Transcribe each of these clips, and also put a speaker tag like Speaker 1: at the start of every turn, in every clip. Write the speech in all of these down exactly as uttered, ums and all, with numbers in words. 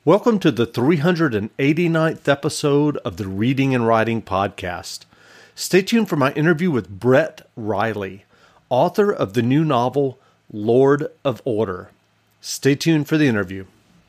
Speaker 1: Welcome to the three hundred eighty-ninth episode of the Reading and Writing Podcast. Stay tuned for my interview with Brett Riley, author of the new novel, Lord of Order. Stay tuned for the interview.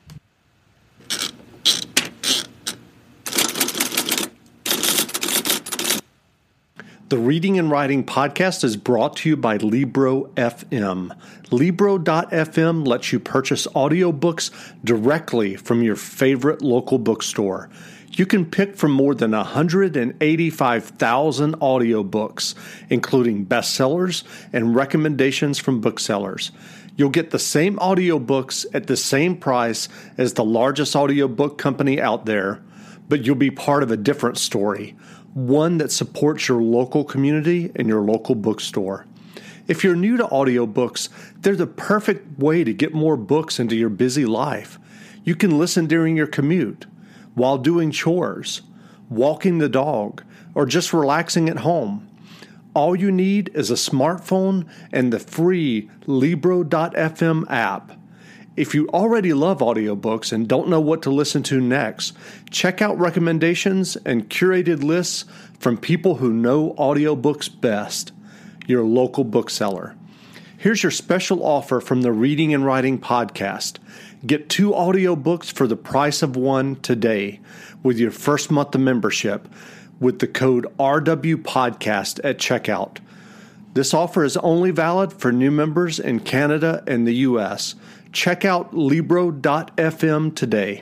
Speaker 1: The Reading and Writing Podcast is brought to you by Libro F M. Libro dot f m lets you purchase audiobooks directly from your favorite local bookstore. You can pick from more than one hundred eighty-five thousand audiobooks, including bestsellers and recommendations from booksellers. You'll get the same audiobooks at the same price as the largest audiobook company out there, but you'll be part of a different story, one that supports your local community and your local bookstore. If you're new to audiobooks, they're the perfect way to get more books into your busy life. You can listen during your commute, while doing chores, walking the dog, or just relaxing at home. All you need is a smartphone and the free Libro dot f m app. If you already love audiobooks and don't know what to listen to next, check out recommendations and curated lists from people who know audiobooks best, your local bookseller. Here's your special offer from the Reading and Writing Podcast. Get two audiobooks for the price of one today with your first month of membership with the code R W Podcast at checkout. This offer is only valid for new members in Canada and the U S. Check out Libro dot f m today.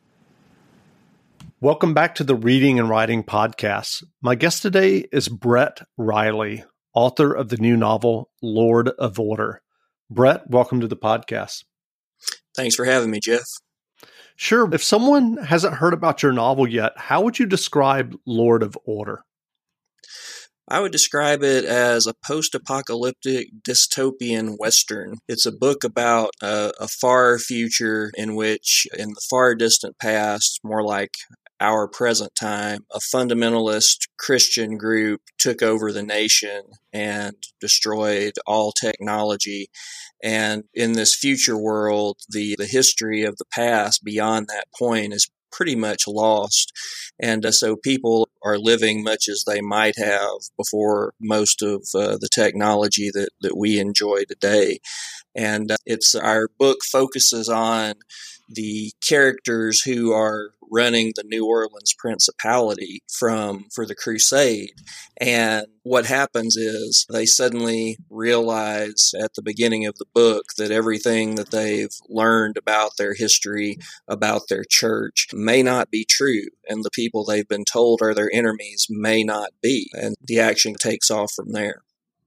Speaker 1: Welcome back to the Reading and Writing Podcast. My guest today is Brett Riley, author of the new novel, Lord of Order. Brett, welcome to the podcast.
Speaker 2: Thanks for having me, Jeff.
Speaker 1: Sure. If someone hasn't heard about your novel yet, how would you describe Lord of Order?
Speaker 2: I would describe it as a post-apocalyptic dystopian Western. It's a book about a, a far future in which, in the far distant past, more like our present time, a fundamentalist Christian group took over the nation and destroyed all technology. And in this future world, the, the history of the past beyond that point is pretty much lost. And uh, so people are living much as they might have before most of uh, the technology that, that we enjoy today. And uh, it's our book focuses on the characters who are running the New Orleans Principality from for the Crusade. And what happens is they suddenly realize at the beginning of the book that everything that they've learned about their history, about their church, may not be true. And the people they've been told are their enemies may not be. And the action takes off from there.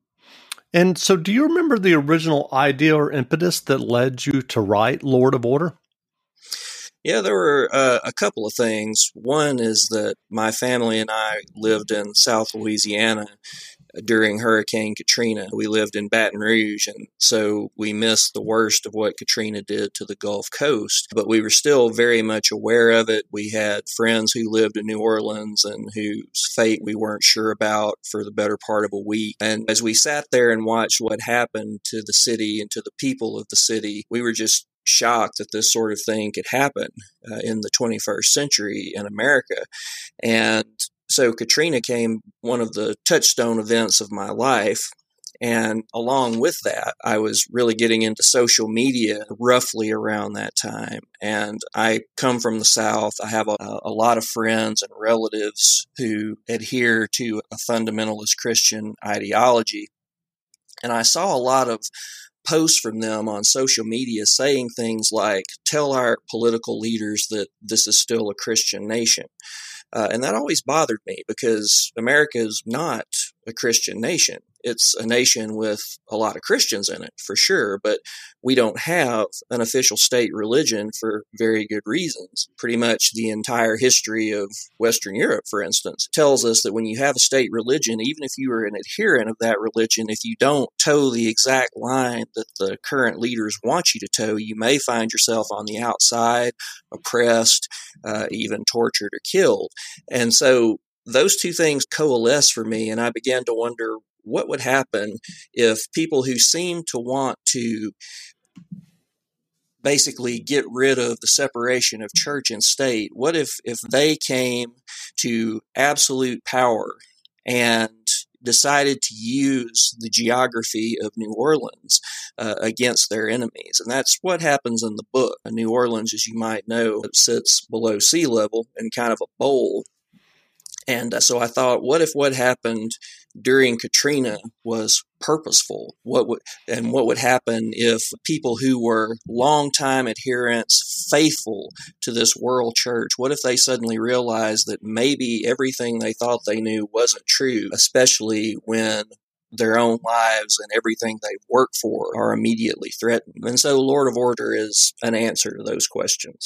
Speaker 1: And so do you remember the original idea or impetus that led you to write Lord of Order?
Speaker 2: Yeah, there were uh, a couple of things. One is that my family and I lived in South Louisiana during Hurricane Katrina. We lived in Baton Rouge, and so we missed the worst of what Katrina did to the Gulf Coast. But we were still very much aware of it. We had friends who lived in New Orleans and whose fate we weren't sure about for the better part of a week. And as we sat there and watched what happened to the city and to the people of the city, we were just shocked that this sort of thing could happen uh, in the twenty-first century in America. And so Katrina came one of the touchstone events of my life. And along with that, I was really getting into social media roughly around that time. And I come from the South. I have a, a lot of friends and relatives who adhere to a fundamentalist Christian ideology. And I saw a lot of posts from them on social media saying things like, tell our political leaders that this is still a Christian nation. Uh, and that always bothered me because America is not a Christian nation. It's a nation with a lot of Christians in it, for sure, but we don't have an official state religion for very good reasons. Pretty much the entire history of Western Europe, for instance, tells us that when you have a state religion, even if you are an adherent of that religion, if you don't toe the exact line that the current leaders want you to toe, you may find yourself on the outside, oppressed, uh, even tortured or killed. And so those two things coalesce for me, and I began to wonder what would happen if people who seem to want to basically get rid of the separation of church and state? What if, if they came to absolute power and decided to use the geography of New Orleans uh, against their enemies? And that's what happens in the book. New Orleans, as you might know, sits below sea level in kind of a bowl. And uh, so I thought, what if what happened during Katrina was purposeful? What would and what would happen if people who were longtime adherents, faithful to this world church, what if they suddenly realized that maybe everything they thought they knew wasn't true, especially when their own lives and everything they work for are immediately threatened? And so Lord of Order is an answer to those questions.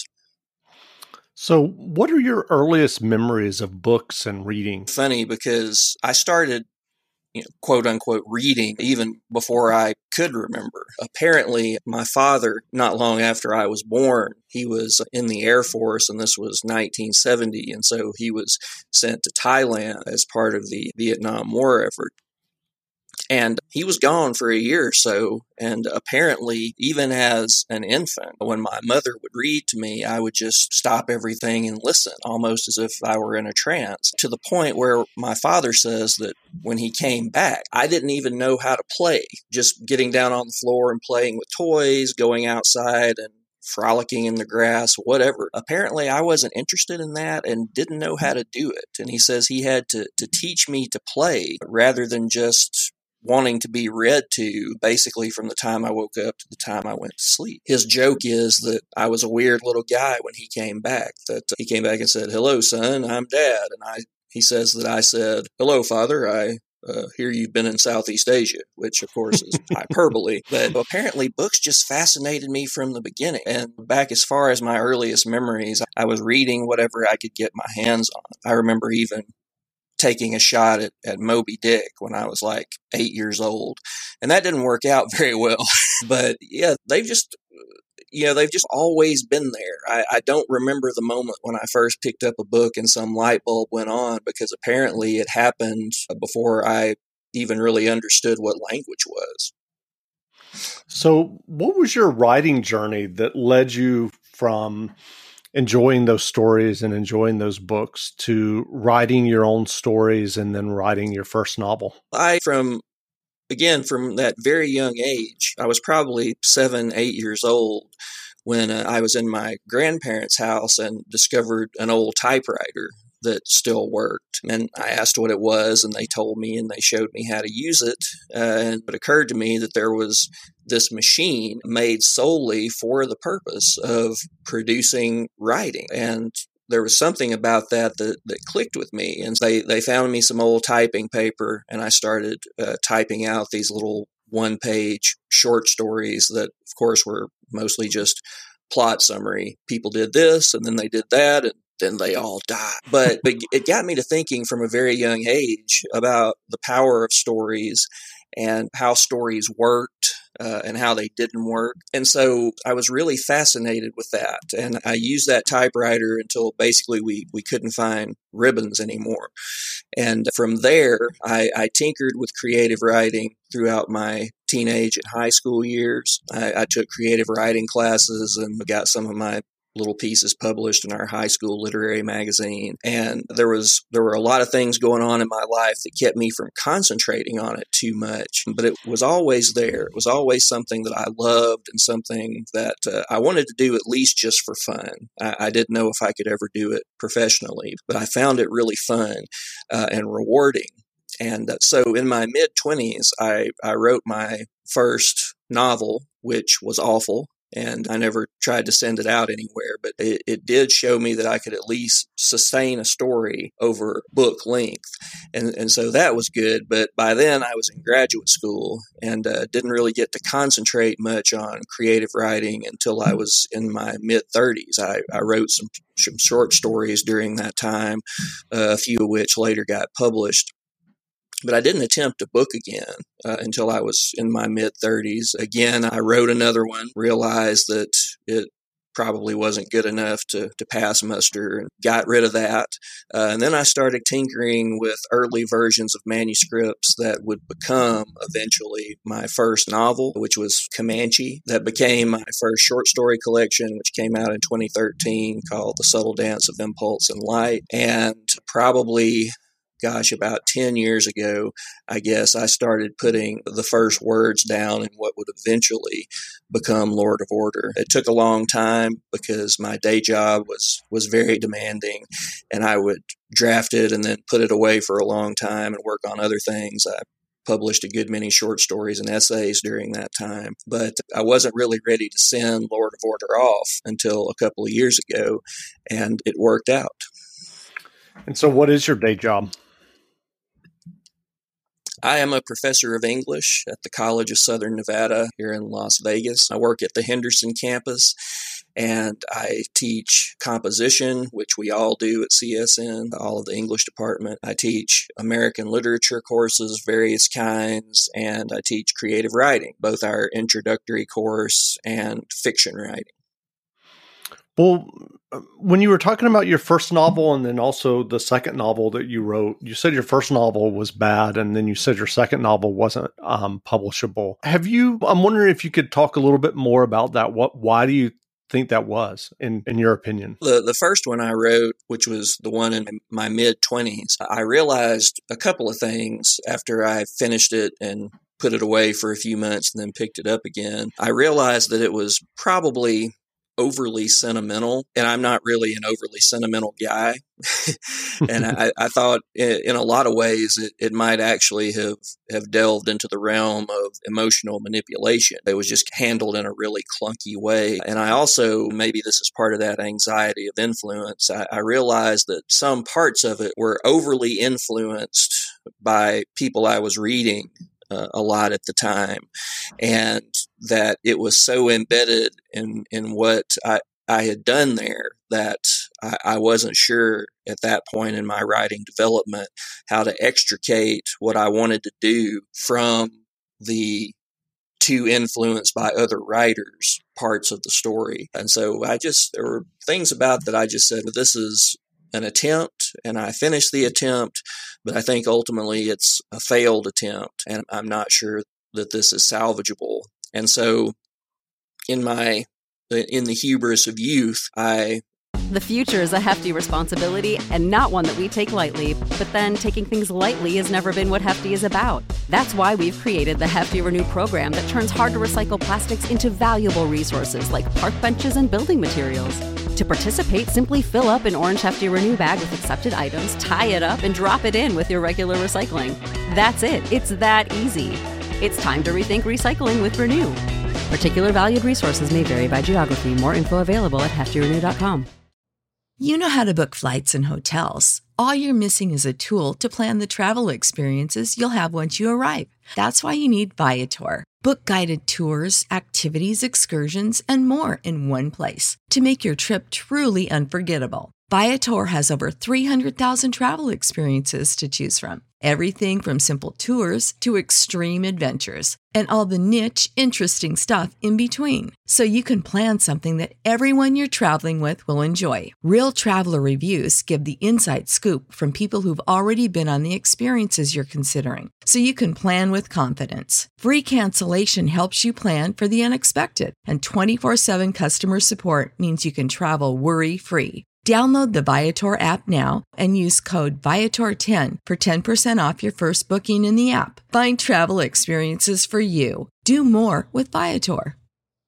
Speaker 1: So what are your earliest memories of books and reading?
Speaker 2: Funny, because I started, you know, quote unquote, reading even before I could remember. Apparently, my father, not long after I was born, he was in the Air Force, and this was nineteen seventy. And so he was sent to Thailand as part of the Vietnam War effort. And he was gone for a year or so. And apparently, even as an infant, when my mother would read to me, I would just stop everything and listen, almost as if I were in a trance, to the point where my father says that when he came back, I didn't even know how to play, just getting down on the floor and playing with toys, going outside and frolicking in the grass, whatever. Apparently, I wasn't interested in that and didn't know how to do it. And he says he had to, to teach me to play rather than just wanting to be read to, basically from the time I woke up to the time I went to sleep. His joke is that I was a weird little guy when he came back, that he came back and said, "Hello, son, I'm Dad." And I, he says that I said, "Hello, Father, I uh, hear you've been in Southeast Asia," which of course is hyperbole. But apparently books just fascinated me from the beginning. And back as far as my earliest memories, I was reading whatever I could get my hands on. I remember even taking a shot at, at Moby Dick when I was like eight years old. And that didn't work out very well. But yeah, they've just, you know, they've just always been there. I, I don't remember the moment when I first picked up a book and some light bulb went on, because apparently it happened before I even really understood what language was.
Speaker 1: So what was your writing journey that led you from enjoying those stories and enjoying those books to writing your own stories and then writing your first novel?
Speaker 2: I, from, again, from that very young age, I was probably seven, eight years old when uh, I was in my grandparents' house and discovered an old typewriter that still worked. And I asked what it was, and they told me, and they showed me how to use it. Uh, and it occurred to me that there was this machine made solely for the purpose of producing writing. And there was something about that that, that clicked with me. And they, they found me some old typing paper, and I started uh, typing out these little one-page short stories that, of course, were mostly just plot summary. People did this, and then they did that, and then they all died. But, but it got me to thinking from a very young age about the power of stories and how stories worked uh, and how they didn't work. And so I was really fascinated with that. And I used that typewriter until basically we, we couldn't find ribbons anymore. And from there, I, I tinkered with creative writing throughout my teenage and high school years. I, I took creative writing classes and got some of my little pieces published in our high school literary magazine. And there was there were a lot of things going on in my life that kept me from concentrating on it too much. But it was always there. It was always something that I loved and something that uh, I wanted to do at least just for fun. I, I didn't know if I could ever do it professionally, but I found it really fun uh, and rewarding. And uh, so in my mid-twenties, I, I wrote my first novel, which was awful. And I never tried to send it out anywhere, but it, it did show me that I could at least sustain a story over book length. And, and so that was good. But by then I was in graduate school and uh, didn't really get to concentrate much on creative writing until I was in my mid-thirties. I, I wrote some, some short stories during that time, uh, a few of which later got published. But I didn't attempt a book again uh, until I was in my mid-thirties. Again, I wrote another one, realized that it probably wasn't good enough to, to pass muster, and got rid of that. Uh, and then I started tinkering with early versions of manuscripts that would become eventually my first novel, which was Comanche. That became my first short story collection, which came out in twenty thirteen, called The Subtle Dance of Impulse and Light. And probably gosh, about ten years ago, I guess, I started putting the first words down in what would eventually become Lord of Order. It took a long time because my day job was, was very demanding, and I would draft it and then put it away for a long time and work on other things. I published a good many short stories and essays during that time, but I wasn't really ready to send Lord of Order off until a couple of years ago, and it worked out.
Speaker 1: And so what is your day job?
Speaker 2: I am a professor of English at the College of Southern Nevada here in Las Vegas. I work at the Henderson campus, and I teach composition, which we all do at C S N, all of the English department. I teach American literature courses, various kinds, and I teach creative writing, both our introductory course and fiction writing.
Speaker 1: Well, when you were talking about your first novel and then also the second novel that you wrote, you said your first novel was bad, and then you said your second novel wasn't um, publishable. Have you, I'm wondering if you could talk a little bit more about that. What, why do you think that was, in, in your opinion?
Speaker 2: The, the first one I wrote, which was the one in my mid-twenties, I realized a couple of things after I finished it and put it away for a few months and then picked it up again. I realized that it was probably overly sentimental, and I'm not really an overly sentimental guy. And I, I thought in, in a lot of ways it, it might actually have, have delved into the realm of emotional manipulation. It was just handled in a really clunky way. And I also, maybe this is part of that anxiety of influence, I, I realized that some parts of it were overly influenced by people I was reading Uh, a lot at the time, and that it was so embedded in, in what I, I had done there that I, I wasn't sure at that point in my writing development how to extricate what I wanted to do from the too influenced by other writers parts of the story. And so I just, there were things about that I just said, well, this is an attempt, and I finished the attempt, but I think ultimately it's a failed attempt, and I'm not sure that this is salvageable. And so in my, in the hubris of youth, I...
Speaker 3: The future is a hefty responsibility and not one that we take lightly, but then taking things lightly has never been what Hefty is about. That's why we've created the Hefty Renew program that turns hard-to-recycle plastics into valuable resources like park benches and building materials. To participate, simply fill up an orange Hefty Renew bag with accepted items, tie it up, and drop it in with your regular recycling. That's it. It's that easy. It's time to rethink recycling with Renew. Particular valued resources may vary by geography. More info available at hefty renew dot com.
Speaker 4: You know how to book flights and hotels. All you're missing is a tool to plan the travel experiences you'll have once you arrive. That's why you need Viator. Book guided tours, activities, excursions, and more in one place to make your trip truly unforgettable. Viator has over three hundred thousand travel experiences to choose from. Everything from simple tours to extreme adventures and all the niche, interesting stuff in between. So you can plan something that everyone you're traveling with will enjoy. Real traveler reviews give the inside scoop from people who've already been on the experiences you're considering. So you can plan with confidence. Free cancellation helps you plan for the unexpected. And twenty-four seven customer support means you can travel worry-free. Download the Viator app now and use code Viator ten for ten percent off your first booking in the app. Find travel experiences for you. Do more with Viator.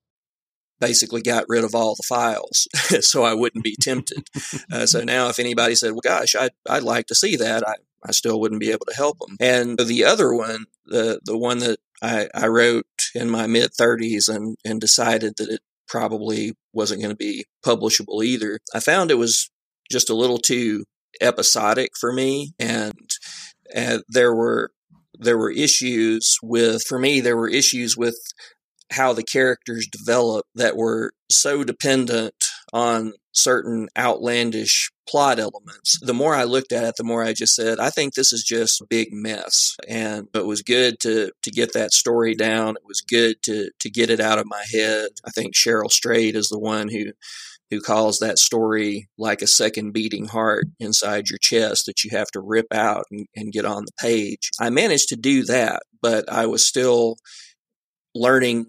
Speaker 2: Basically got rid of all the files so I wouldn't be tempted. Uh, so now if anybody said, well, gosh, I'd, I'd like to see that, I, I still wouldn't be able to help them. And the other one, the, the one that I, I wrote in my mid-thirties and, and decided that it probably wasn't going to be publishable either, I found it was just a little too episodic for me, and uh, there were there were issues with for me there were issues with how the characters developed that were so dependent on certain outlandish plot elements. The more I looked at it, the more I just said, I think this is just a big mess. And it was good to to get that story down. It was good to to get it out of my head. I think Cheryl Strayed is the one who who calls that story like a second beating heart inside your chest that you have to rip out and, and get on the page. I managed to do that, but I was still learning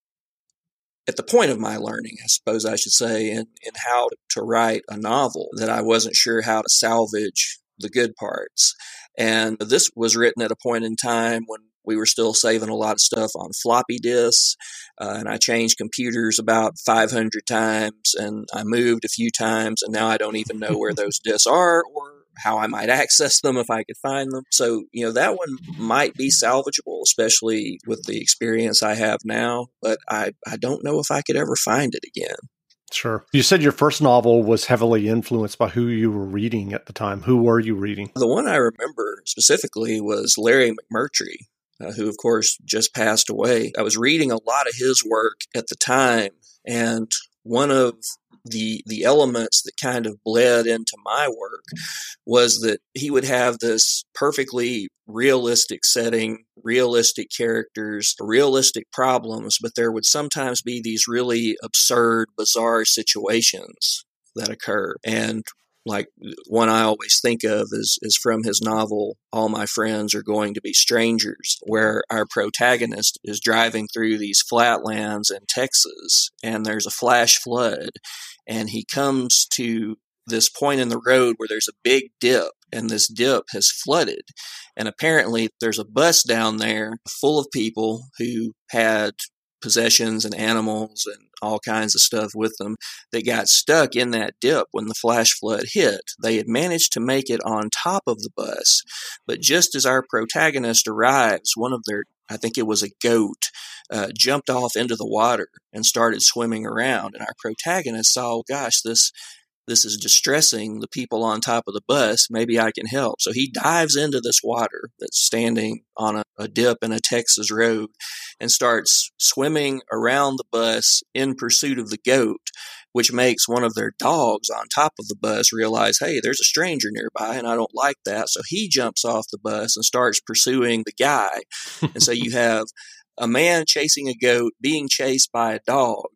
Speaker 2: at the point of my learning, I suppose I should say, in, in how to write a novel, that I wasn't sure how to salvage the good parts. And this was written at a point in time when we were still saving a lot of stuff on floppy disks, uh, and I changed computers about five hundred times, and I moved a few times, and now I don't even know where those disks are or how I might access them if I could find them. So, you know, that one might be salvageable, especially with the experience I have now, but I, I don't know if I could ever find it again.
Speaker 1: Sure. You said your first novel was heavily influenced by who you were reading at the time. Who were you reading?
Speaker 2: The one I remember specifically was Larry McMurtry, uh, who, of course, just passed away. I was reading a lot of his work at the time, and one of the the elements that kind of bled into my work was that he would have this perfectly realistic setting, realistic characters, realistic problems, but there would sometimes be these really absurd, bizarre situations that occur. And like one I always think of is, is from his novel, All My Friends Are Going to Be Strangers, where our protagonist is driving through these flatlands in Texas, and there's a flash flood, and he comes to this point in the road where there's a big dip, and this dip has flooded. And apparently there's a bus down there full of people who had possessions and animals and all kinds of stuff with them that got stuck in that dip when the flash flood hit. They had managed to make it on top of the bus, but just as our protagonist arrives, one of their, I think it was a goat, uh, jumped off into the water and started swimming around. And our protagonist saw, oh, gosh, this This is distressing the people on top of the bus. Maybe I can help. So he dives into this water that's standing on a, a dip in a Texas road and starts swimming around the bus in pursuit of the goat, which makes one of their dogs on top of the bus realize, hey, there's a stranger nearby and I don't like that. So he jumps off the bus and starts pursuing the guy. And so you have a man chasing a goat being chased by a dog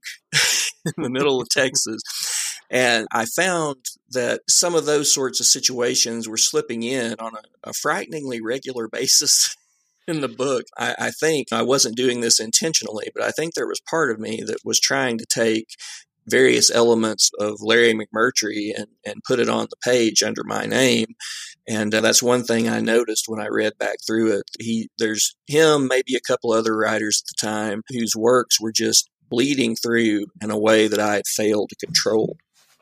Speaker 2: in the middle of Texas. And I found that some of those sorts of situations were slipping in on a, a frighteningly regular basis in the book. I, I think I wasn't doing this intentionally, but I think there was part of me that was trying to take various elements of Larry McMurtry and, and put it on the page under my name. And uh, that's one thing I noticed when I read back through it. He, there's him, maybe a couple other writers at the time, whose works were just bleeding through in a way that I had failed to control.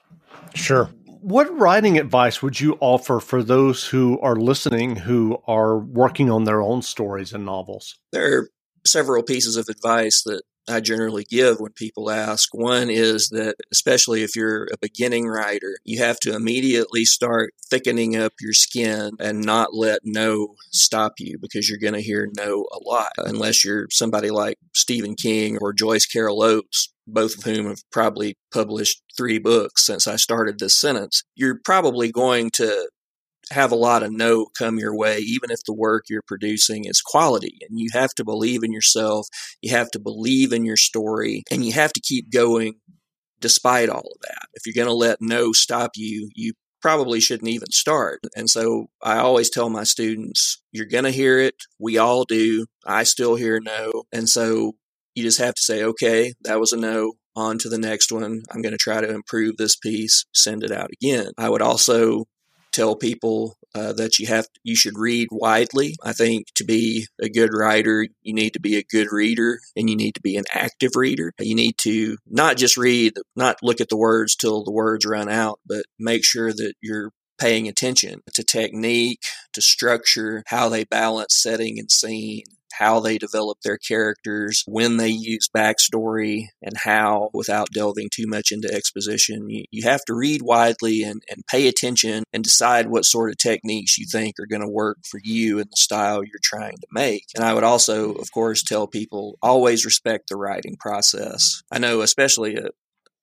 Speaker 1: Sure. What writing advice would you offer for those who are listening who are working on their own stories and novels?
Speaker 2: There are several pieces of advice that I generally give when people ask. One is that, especially if you're a beginning writer, you have to immediately start thickening up your skin and not let no stop you, because you're going to hear no a lot, unless you're somebody like Stephen King or Joyce Carol Oates, both of whom have probably published three books since I started this sentence. You're probably going to have a lot of no come your way, even if the work you're producing is quality. And you have to believe in yourself, you have to believe in your story, and you have to keep going despite all of that. If you're going to let no stop you, you probably shouldn't even start. And so I always tell my students, you're going to hear it. We all do. I still hear no. And so you just have to say, okay, that was a no. On to the next one. I'm going to try to improve this piece, send it out again. I would also tell people uh, that you have you should read widely. I think to be a good writer, you need to be a good reader, and you need to be an active reader. You need to not just read, not look at the words till the words run out, but make sure that you're paying attention to technique, to structure, how they balance setting and scene, how they develop their characters, when they use backstory, and how, without delving too much into exposition. You, you have to read widely and, and pay attention and decide what sort of techniques you think are going to work for you and the style you're trying to make. And I would also, of course, tell people, always respect the writing process. I know especially a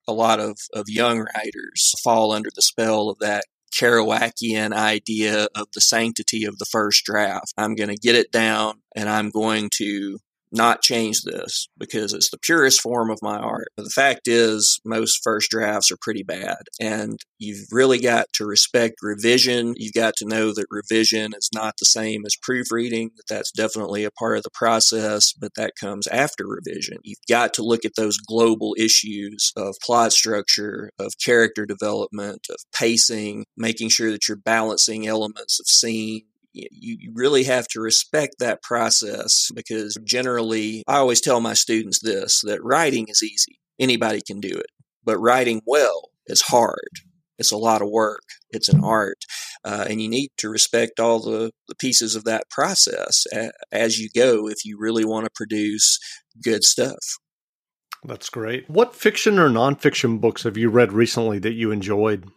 Speaker 2: a lot of, of young writers fall under the spell of that Kerouacian idea of the sanctity of the first draft. I'm going to get it down and I'm going to not change this because it's the purest form of my art. But the fact is, most first drafts are pretty bad, and you've really got to respect revision. You've got to know that revision is not the same as proofreading, that that's definitely a part of the process, but that comes after revision. You've got to look at those global issues of plot structure, of character development, of pacing, making sure that you're balancing elements of scene. You really have to respect that process because generally, I always tell my students this, that writing is easy. Anybody can do it. But writing well is hard. It's a lot of work. It's an art. Uh, and you need to respect all the, the pieces of that process a, as you go if you really want to produce good stuff.
Speaker 1: That's great. What fiction or nonfiction books have you read recently that you enjoyed?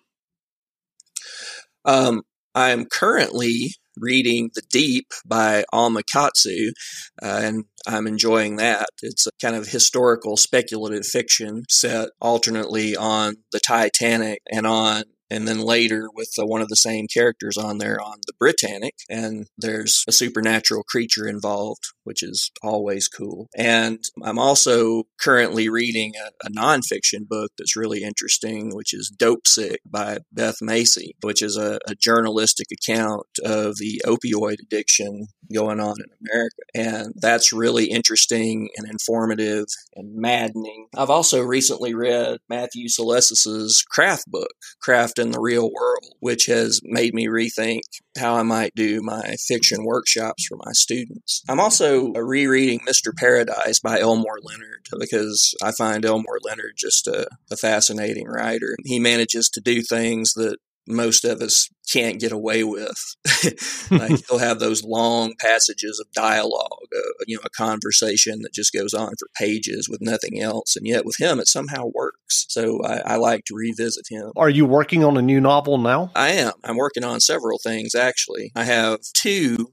Speaker 2: Um, I'm currently reading The Deep by Alma Katsu, uh, and I'm enjoying that. It's a kind of historical speculative fiction set alternately on the Titanic and on and then later with uh, one of the same characters on there on the Britannic, and there's a supernatural creature involved, which is always cool. And I'm also currently reading a, a nonfiction book that's really interesting, which is Dope Sick by Beth Macy, which is a, a journalistic account of the opioid addiction going on in America. And that's really interesting and informative and maddening. I've also recently read Matthew Salesis's Craft book, Craft in the Real World, which has made me rethink how I might do my fiction workshops for my students. I'm also rereading Mister Paradise by Elmore Leonard because I find Elmore Leonard just a, a fascinating writer. He manages to do things that most of us can't get away with. Like he'll have those long passages of dialogue, uh, you know, a conversation that just goes on for pages with nothing else. And yet with him, it somehow works. So I, I like to revisit him.
Speaker 1: Are you working on a new novel now?
Speaker 2: I am. I'm working on several things, actually. I have two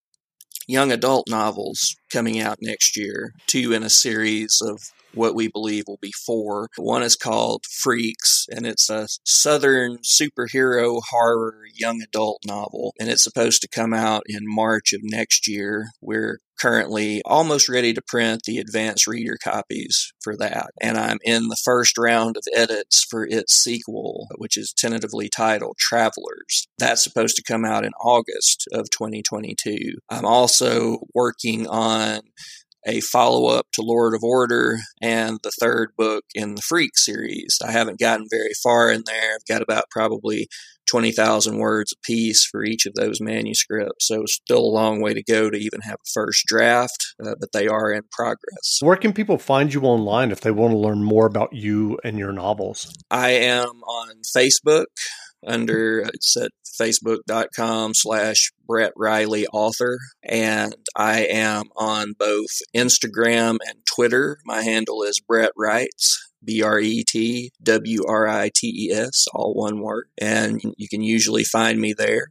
Speaker 2: young adult novels coming out next year, two in a series of what we believe will be four. One is called Freaks, and it's a Southern superhero horror young adult novel, and it's supposed to come out in March of next year. We're currently almost ready to print the advanced reader copies for that, and I'm in the first round of edits for its sequel, which is tentatively titled Travelers. That's supposed to come out in August of twenty twenty-two. I'm also working on a follow-up to Lord of Order and the third book in the Freak series. I haven't gotten very far in there. I've got about probably twenty thousand words apiece for each of those manuscripts, so it's still a long way to go to even have a first draft, uh, but they are in progress.
Speaker 1: Where can people find you online if they want to learn more about you and your novels?
Speaker 2: I am on Facebook under, it's at facebook.com slash Brett Riley author. And I am on both Instagram and Twitter. My handle is Brett Writes, B R E T W R I T E S, all one word. And you can usually find me there.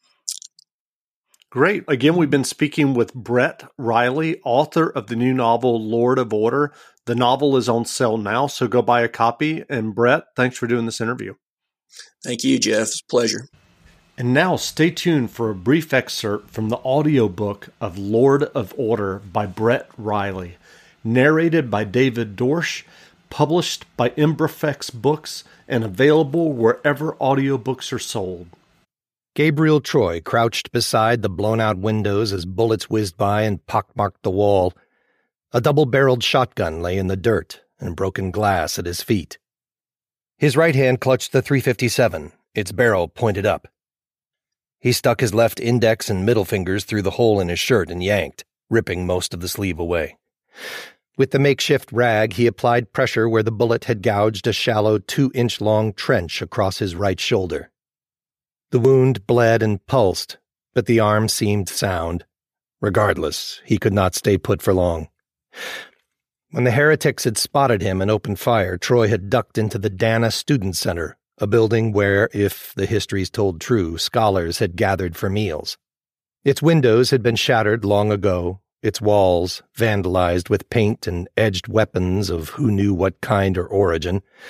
Speaker 1: Great. Again, we've been speaking with Brett Riley, author of the new novel, Lord of Order. The novel is on sale now, so go buy a copy. And Brett, thanks for doing this interview.
Speaker 2: Thank you, Jeff. It's a pleasure.
Speaker 1: And now stay tuned for a brief excerpt from the audiobook of Lord of Order by Brett Riley, narrated by David Dorsch, published by Imbrifex Books, and available wherever audiobooks are sold.
Speaker 5: Gabriel Troy crouched beside the blown-out windows as bullets whizzed by and pockmarked the wall. A double-barreled shotgun lay in the dirt and broken glass at his feet. His right hand clutched the three fifty-seven, its barrel pointed up. He stuck his left index and middle fingers through the hole in his shirt and yanked, ripping most of the sleeve away. With the makeshift rag, he applied pressure where the bullet had gouged a shallow two-inch-long trench across his right shoulder. The wound bled and pulsed, but the arm seemed sound. Regardless, he could not stay put for long. When the heretics had spotted him and opened fire, Troy had ducked into the Dana Student Center, a building where, if the histories told true, scholars had gathered for meals. Its windows had been shattered long ago, its walls vandalized with paint and edged weapons of who knew what kind or origin,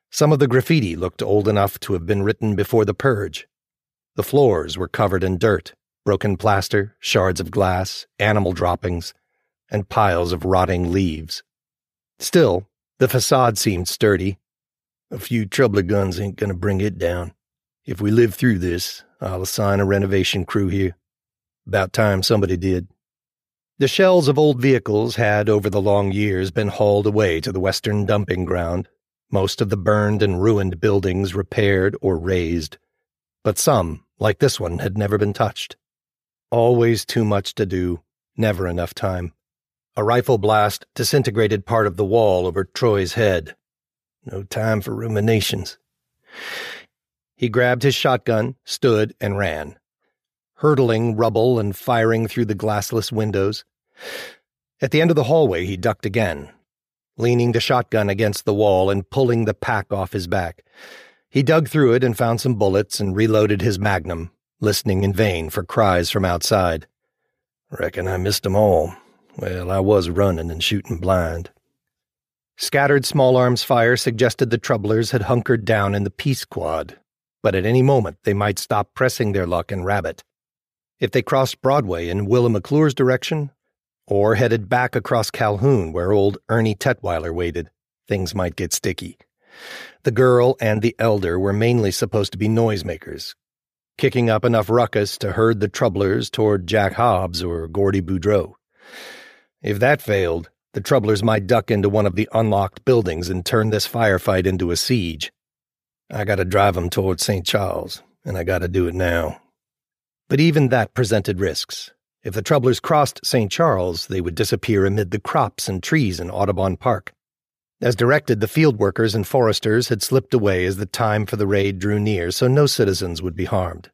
Speaker 5: Some of the graffiti looked old enough to have been written before the purge. The floors were covered in dirt, broken plaster, shards of glass, animal droppings, and piles of rotting leaves. Still, the facade seemed sturdy. A few troubler guns ain't gonna bring it down. If we live through this, I'll assign a renovation crew here. About time somebody did. The shells of old vehicles had, over the long years, been hauled away to the western dumping ground, most of the burned and ruined buildings repaired or razed. But some, like this one, had never been touched. Always too much to do, never enough time. A rifle blast disintegrated part of the wall over Troy's head. No time for ruminations. He grabbed his shotgun, stood, and ran, hurtling rubble and firing through the glassless windows. At the end of the hallway, he ducked again, leaning the shotgun against the wall and pulling the pack off his back. He dug through it and found some bullets and reloaded his Magnum, listening in vain for cries from outside. Reckon I missed 'em all. Well, I was running and shooting blind. Scattered small arms fire suggested the troublers had hunkered down in the Peace Quad, but at any moment they might stop pressing their luck in Rabbit. If they crossed Broadway in Willa McClure's direction, or headed back across Calhoun where old Ernie Tetweiler waited, things might get sticky. The girl and the elder were mainly supposed to be noisemakers, kicking up enough ruckus to herd the troublers toward Jack Hobbs or Gordy Boudreaux. If that failed, the troublers might duck into one of the unlocked buildings and turn this firefight into a siege. I gotta drive 'em toward Saint Charles, and I gotta do it now. But even that presented risks. If the troublers crossed Saint Charles, they would disappear amid the crops and trees in Audubon Park. As directed, the field workers and foresters had slipped away as the time for the raid drew near, so no citizens would be harmed.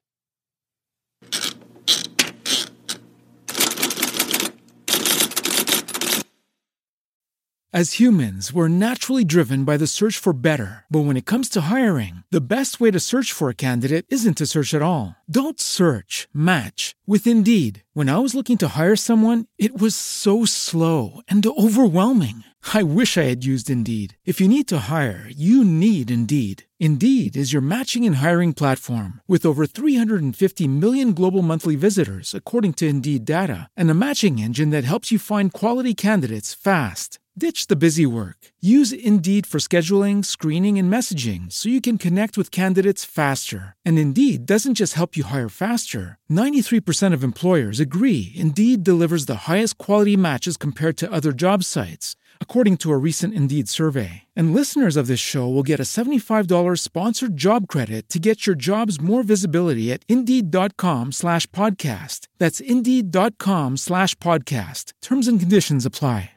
Speaker 6: As humans, we're naturally driven by the search for better. But when it comes to hiring, the best way to search for a candidate isn't to search at all. Don't search, match with Indeed. When I was looking to hire someone, it was so slow and overwhelming. I wish I had used Indeed. If you need to hire, you need Indeed. Indeed is your matching and hiring platform with over three hundred fifty million global monthly visitors, according to Indeed data, and a matching engine that helps you find quality candidates fast. Ditch the busy work. Use Indeed for scheduling, screening, and messaging so you can connect with candidates faster. And Indeed doesn't just help you hire faster. ninety-three percent of employers agree Indeed delivers the highest quality matches compared to other job sites, according to a recent Indeed survey. And listeners of this show will get a seventy-five dollars sponsored job credit to get your jobs more visibility at Indeed.com slash podcast. That's Indeed.com slash podcast. Terms and conditions apply.